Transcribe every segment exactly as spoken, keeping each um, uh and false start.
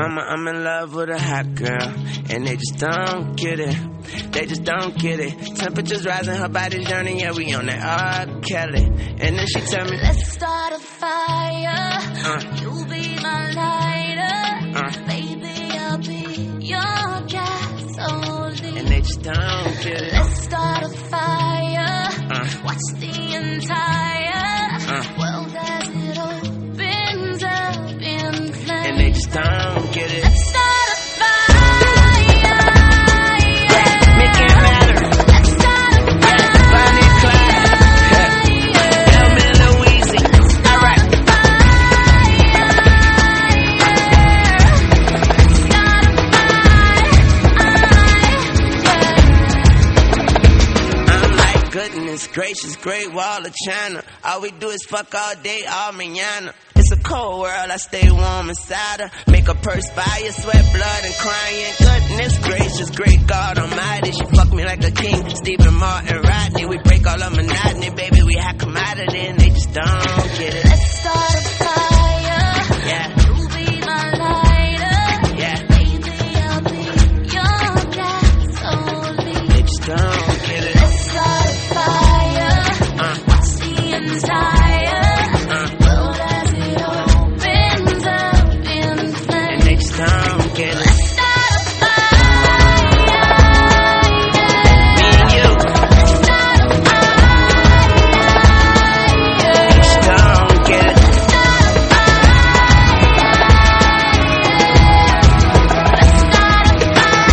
Mama, I'm in love with a hot girl, and they just don't get it. They just don't get it. Temperatures rising, her body's yearning, yeah, we on that R. Kelly. And then she tell me, let's start a fire. uh, You'll be my lighter. uh, Baby, I'll be your gasoline. and they just don't get it. Let's start a fire. Uh, Watch the entire uh, world as it opens up in flames. and they just don't get it. Let's start a fire. Make it matter. Let's start a fire. Bonnie and Clyde. Elma and Louise. Alright. I'm like, goodness gracious, Great Wall of China. All we do is fuck all day, all mañana. It's a cold world, I stay warm inside her. Make her perspire, sweat, blood, and crying. Goodness gracious, great God almighty. She fuck me like a king, Stephen Martin, Rodney. We break all the monotony, baby, we hot commodity, and they just don't get it. Let's start a fire. Yeah, You'll be my lighter. yeah, Baby, I'll be your gasoline. they just don't get it. Let's start a fire. Uh, Watch the entire uh, world as it opens up in flames. and they just don't get it. Let's start a fire. Me and you, Let's start a fire. they just don't get it. Let's start a fire. Let's start a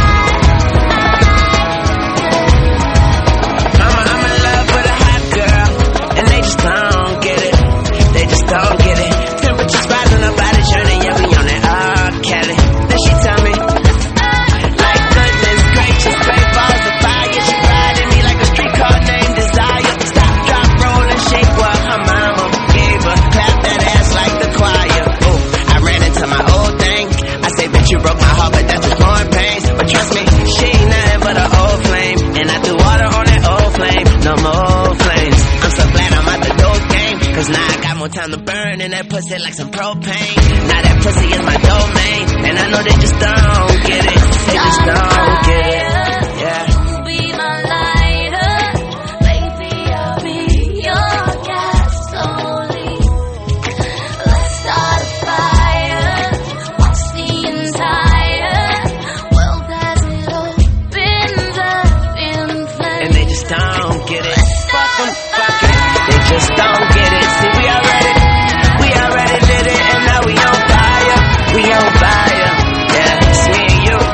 Mama, I'm in love with a hot girl, and they just don't get it. They just don't get it. Temperatures rising, her body's yearning, yeah, we on that R. Kelly. Then she tell me, like goodness gracious, great balls of fire. She riding me like a streetcar named Desire. Stop, drop, roll, and shake what her mama gave her. Clap that ass like the choir. Ooh, I ran into my old thing. I say, bitch, you broke my heart, but that's just growing pains. But trust me, she ain't nothing but an old flame. And I threw water on that old flame. No more flames. I'm so glad I'm out the dope game, cause now I got more time to burn in that pussy like some propane. Now that pussy is my domain, and I know they just don't get it. They just don't get it. Yeah. You'll be my lighter. Baby, I'll be your gasoline. Let's start a fire. Watch the entire world as it opens up in flames. And they just don't get it. Fuck them, fuck it. They just don't get it. See, we already, we already did it, and now we on fire. We on fire. Yeah, it's me and you.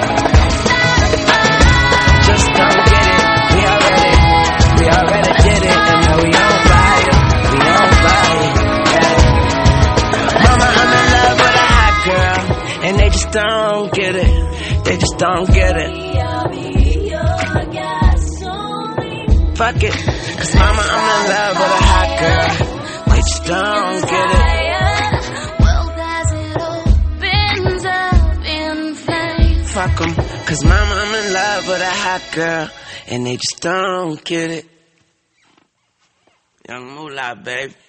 Just don't get it. We already, we already did it, and now we on fire. We on fire. Yeah. Mama, I'm in love with a hot girl, and they just don't get it. They just don't get it. I'll be your gasoline. Fuck it, cause mama, I'm in love with a hot girl. They just don't get it. World as it opens up in flames. Fuck 'em, cause mama, I'm in love with a hot girl, and they just don't get it. Young Moolah, baby.